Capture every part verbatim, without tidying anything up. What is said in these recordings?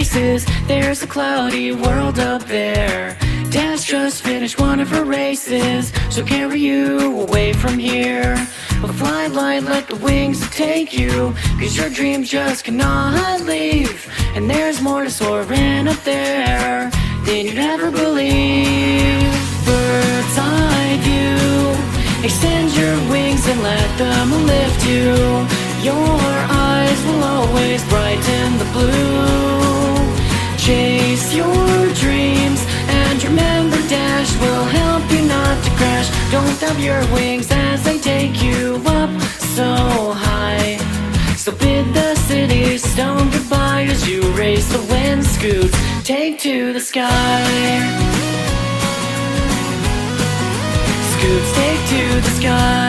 faces. There's a cloudy world up there. Dash just finished one of her races. She'll carry you away from here. But fly light, let the wings take you, 'cause your dreams just cannot leave. And there's more to soaring up there than you'd ever believe. Bird's eye view. Extend your wings and let them lift you. Your eyes will always brighten the blue. Chase your dreams and remember Dash will help you not to crash. Don't stop your wings as they take you up so high. So bid the city stone goodbye as you race the wind. Scoots take to the sky. Scoots take to the sky.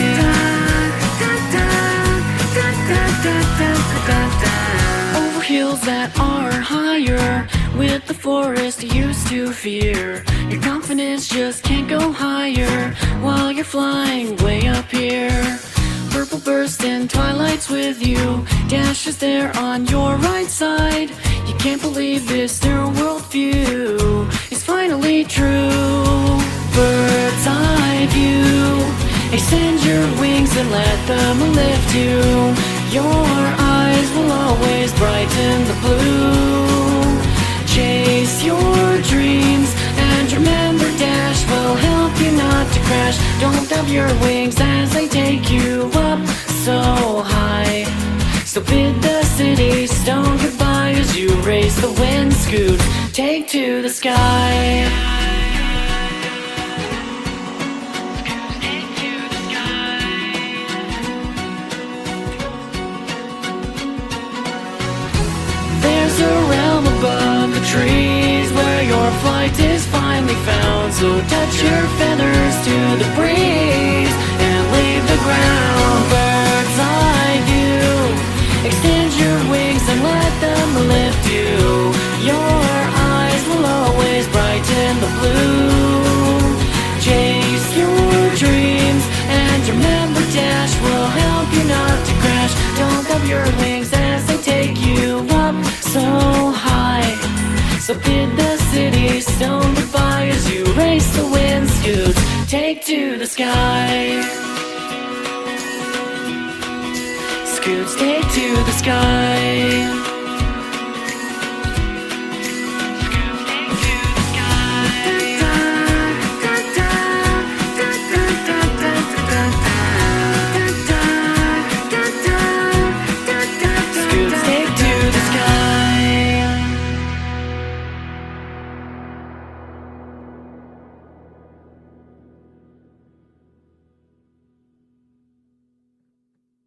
Over hills that are higher, with the forest you used to fear. Your confidence just can't go higher while you're flying way up here. Purple burst and twilight's with you. Dash is there on your right side. You can't believe this new worldview is finally true. Bird's eye view. Extend your wings and let them lift you. Your eyes will always brighten the blue. Chase your dreams and remember Dash will help you not to crash. Don't stop your wings as they take you up so high. So bid the city stone goodbye as you race the wind. Scoot, take to the sky. There's a realm above the trees where your flight is finally found. So touch your feathers to the breeze and leave the ground. Bird's eye view. Extend your wings and let them lift you. Your eyes will always brighten the blue. Chase your dreams and remember Dash will help you not to crash. Don't stop your wings as they take you up so high. So bid the city stone goodbye as you race the wind. Scoots take to the sky. Scoots take to the sky.